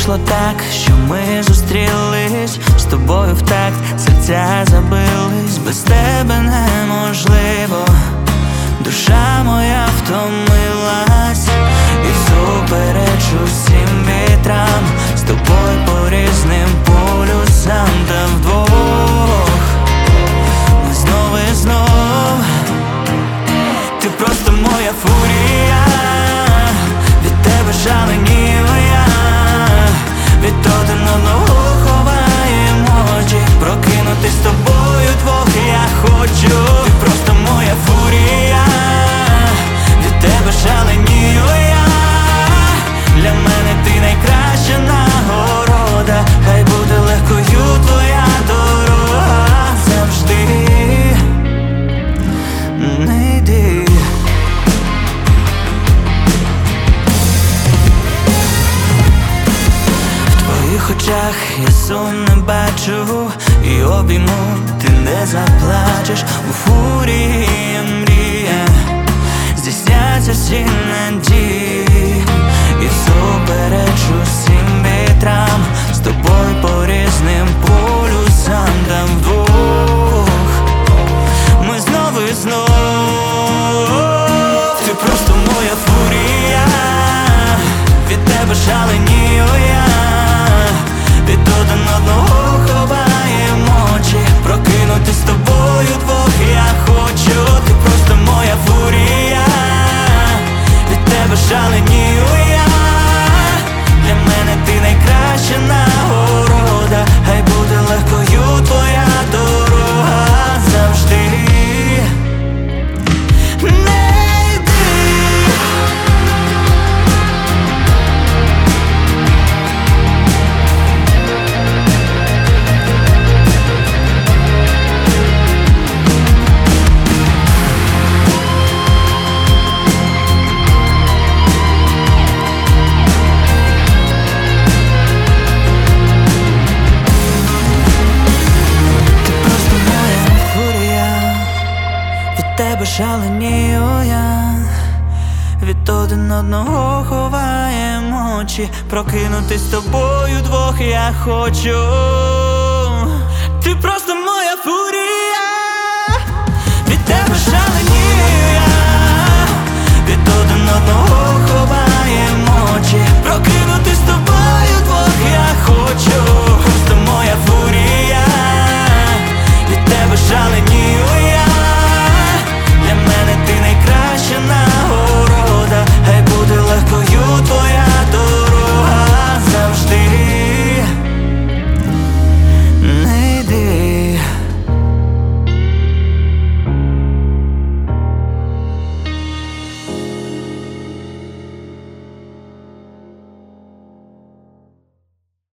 вийшло так, що ми зустрілись з тобою в такт, серця забились, без тебе неможливо. Душа моя втомилась і всупереч усім вітрам, з тобою по різним полюсам, та вдвох ми знов і знов. Ти просто моя фурія, від тебе шаленію я, від один одного ховаємо очі, прокинутись з тобою двох я хочу. Ти просто моя фурія, від тебе шаленію я, для мене ти найкраща нагорода, хай буде легкою твоя дорога завжди. Не йди. В твоїх очах я сум не бачу, і обійму ти не заплачеш. У фурії мрія, здійсняться всі надії, і всупереч усім вітрам, з тобою по різним полюсам, там вдвох ми знову і знов. Ти просто моя фурія, від тебе шаленію я, від один одного ховаємо очі, прокинутись з тобою двох я хочу. Ти просто моя фурія, від тебе шаленію я, для мене ти найкраща нагорода, хай буде легкою твоя дорога завжди. Тебе шаленію я, від один одного ховаємо очі, прокинутись з тобою двох я хочу.